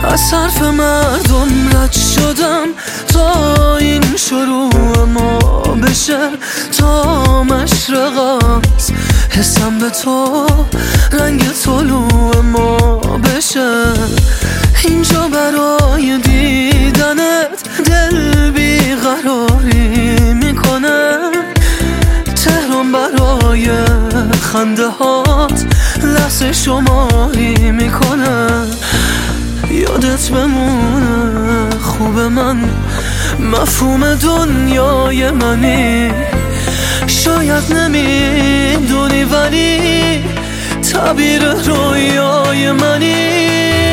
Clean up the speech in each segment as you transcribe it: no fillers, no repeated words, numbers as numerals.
از حرف مردم رد شدم تا این شروع ما بشه، تا مشرق از حسم به تو رنگ طلوع ما بشه. اینجا برای دیدنت دل بیقراری میکنه، تهران برای خنده هات لحظه شماری میکنه. یادت بمونه خوب من، مفهوم دنیای منی. شاید نمیدونی ولی تعبیر رویای منی.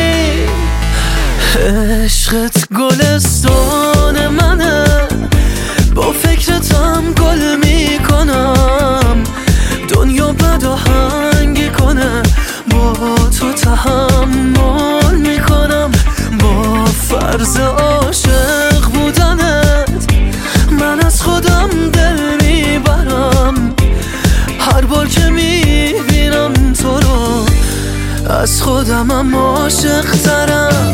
عشقت گلستان منه، با فکرتم گل میکنم. دنیا بد آهنگی کنه، با تو تحمل میکنم. با فرض عاشق بودنت من از خودم دل میبرم. هر بار که میبینم تو رو از خودمم عاشق ترم.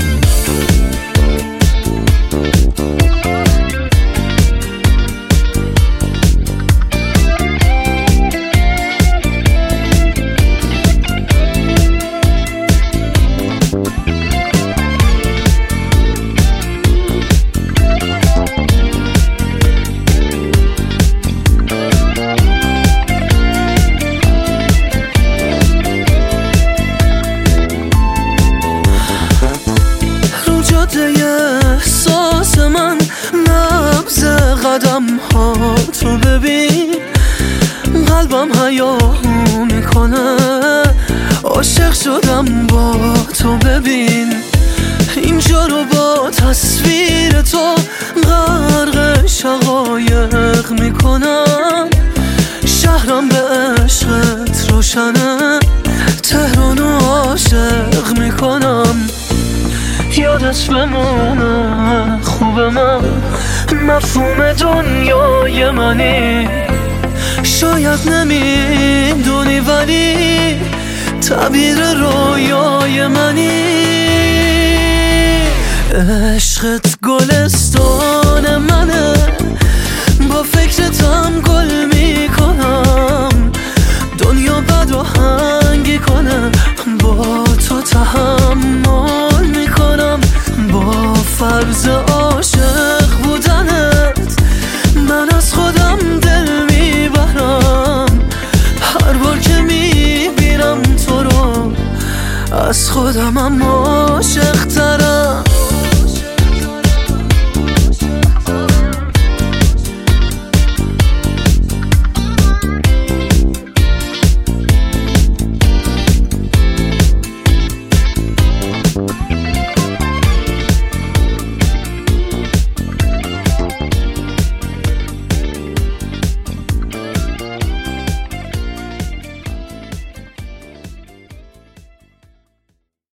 احساس من نبض قدم ها تو ببین، قلبم هیاهو میکنه. عاشق شدم با تو ببین، اینجا رو با تصویر تو غرق شقایق میکنم. شهرم به عشقت روشنه، تهرانو عاشق میکنم. یادت بمونه خوب من، مفهوم دنیای منی. شاید نمیدونی ولی تعبیر رویای منی. عشقت گلستان منه، با فکرتم گل میکنم. دنیا بد آهنگی کنه، با تو تحمل میکنم. با فرض عاشق بودنت من از خودم دل میبرم. هر بار که میبینم تو رو از خودمم عاشق ترم.